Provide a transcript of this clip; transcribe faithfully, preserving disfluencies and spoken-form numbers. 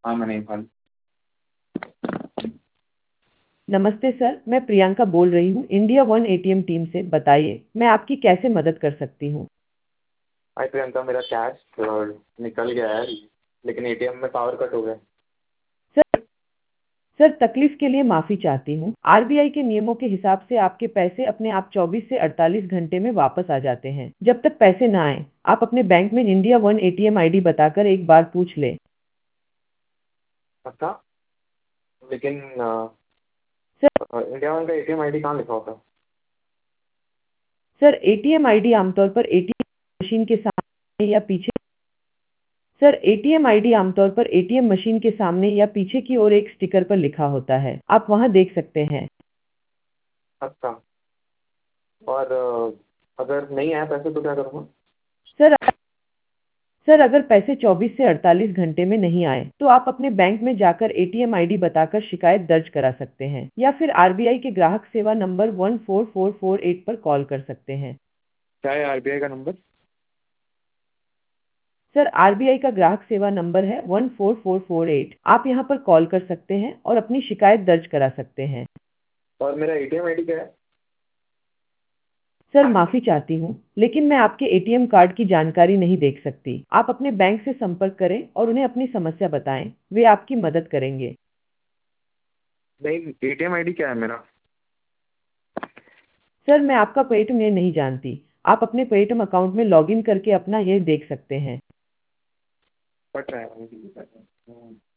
हाँ मैंने फल। नमस्ते सर, मैं प्रियंका बोल रही हूँ इंडिया वन एटीएम टीम से। बताइए मैं आपकी कैसे मदद कर सकती हूँ। भाई प्रियंका, मेरा कैश निकल गया है, लेकिन एटीएम में पावर कट हो गया। सर सर तकलीफ के लिए माफ़ी चाहती हूँ। आरबीआई के नियमों के हिसाब से आपके पैसे अपने आप चौबीस से अड़तालीस घंटे में वापस आ जाते हैं। जब तक पैसे ना आए आप अपने बैंक में इंडिया वन एटीएम आईडी बताकर एक बार पूछ लें। अच्छा, लेकिन अ, सर अ, इंडिया वन का एटीएम आईडी कहाँ लिखा होता है? सर एटीएम आईडी आमतौर पर एटीएम मशीन के सामने या पीछे सर एटीएम आईडी आमतौर पर एटीएम मशीन के सामने या पीछे की ओर एक स्टिकर पर लिखा होता है, आप वहां देख सकते हैं। अच्छा, और अ, अगर नहीं आया पैसे तो क्या करूँगा? सर सर अगर पैसे चौबीस से अड़तालीस घंटे में नहीं आए तो आप अपने बैंक में जाकर एटीएम आईडी बताकर शिकायत दर्ज करा सकते हैं या फिर आरबीआई के ग्राहक सेवा number one four four four eight पर कॉल कर सकते हैं। क्या है आरबीआई का नंबर? सर आरबीआई का ग्राहक सेवा नंबर है one four four four eight. आप यहां पर कॉल कर सकते हैं और अपनी शिकायत दर्ज करा सकते हैं। और मेरा एटीएम आईडी क्या है? सर माफी चाहती हूँ लेकिन मैं आपके एटीएम कार्ड की जानकारी नहीं देख सकती। आप अपने बैंक से संपर्क करें और उन्हें अपनी समस्या बताएं, वे आपकी मदद करेंगे। नहीं, एटीएम आईडी क्या है मेरा? सर मैं आपका पेटीएम ये नहीं जानती। आप अपने पेटीएम अकाउंट में लॉगिन करके अपना ये देख सकते हैं। पट रहा है।